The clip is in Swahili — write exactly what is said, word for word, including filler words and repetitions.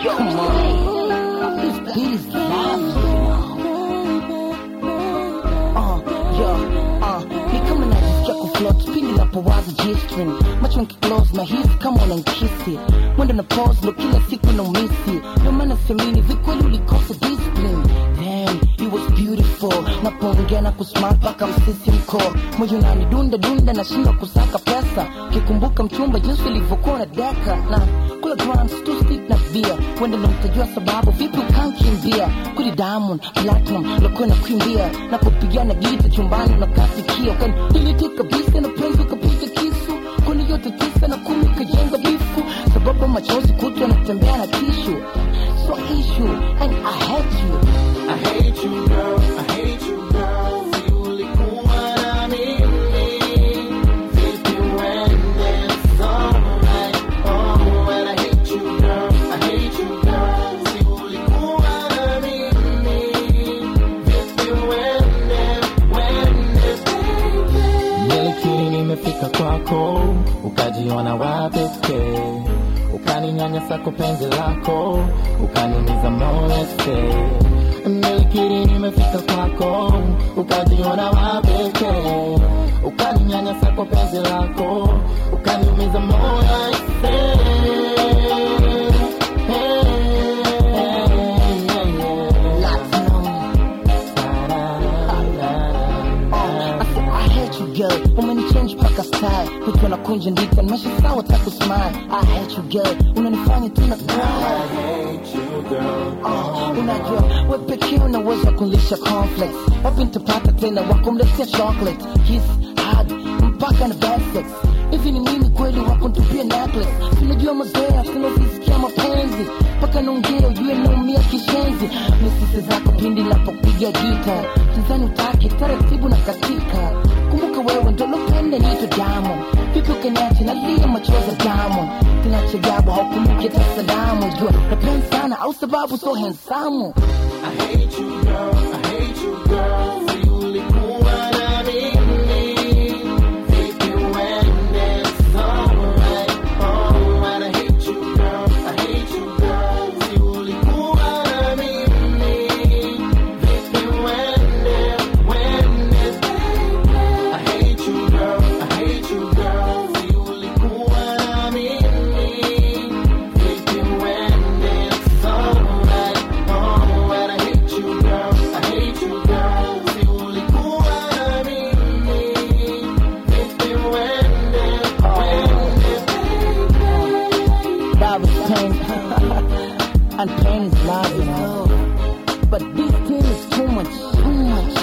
Come on, this beat is live. Uh, yo, uh, ni kama najisikia kufloat pindi napowaza G-string. Macho nkiclose na hisi kama unankisi. Mwendo na pause ndo kila siku na umisi. Ndo maana semini vikweli ulikosa discipline. Damn, it was beautiful. Napoongea na kusmart paka msisi mko. Moyo nani dunda dunda na shinda kusaka pesa. Kikumbuka mchumba jinsi ulivyokuwa na deka. Na kula grams, two stick na beer. Wende ndo mtajua sababu vipi ukankimbia. Kuli diamond, platinum, loko na kuimbia. Na kupigana gita chumbani na kasikia. Ukani diliti kabisa na penzi ukapita kisu. Kuni yote tisa na kumi kajenga bifu. Sababu machozi kutwa na tembea na tishu. So issue, and I hate you. I hate you girl, I hate you girl. Si ulikuwa na mimi vipi uende alright. Oh, and I hate you girl, I hate you girl. Si ulikuwa na mimi vipi uende uende baby. Nilikiri nimefika kwako, ukajiona wa pekee. Ukaninyanyasa kwa penzi lako, ukaniumiza moyo say. Nilikiri nimefika kwako, ukajiona wa pekee. Ukaninyanyasa kwa penzi lako, ukaniumiza moyo say. Girl, umenichange paka style. Kutu na kunja ndika, nimesha sawa taku smile. I hate you girl, unanifanya tuna cry. I hate you girl. Oh, unajua, we pekee unaweza kulisha conflicts. Wapi nitapata tena wakumletea chocolate. Kiss, hug, mpaka na bad sex. Hivi ni mimi kweli wakuntupia necklace. Unajua mazoea, tunavisikia mapenzi. Paka naongea, ujue naumia kishenzi. Misisi zako pindi napopiga gita. Kinzani utaki, taratibu na katika. Kumbuka wewe ndo lopende nito damu. Vipi ukaniache nalia machozi damu. Kinache jabu haukumbuki hata salamu. Jua napenda sana au sababu so handsome. I hate you girl, I hate you girl. Si ulikuwa na mimi vipi uende alright. Oh, and I hate you girl, I hate you girl. Si ulikuwa na mimi vipi uende uende baby. I hate you girl, I hate you girl. Si ulikuwa na mimi vipi uende alright. Oh, and I hate you girl, I hate you girl. Si ulikuwa na mimi vipi uende uende baby. Love is pain. And pain is love, you know. But this thing is too much, too much.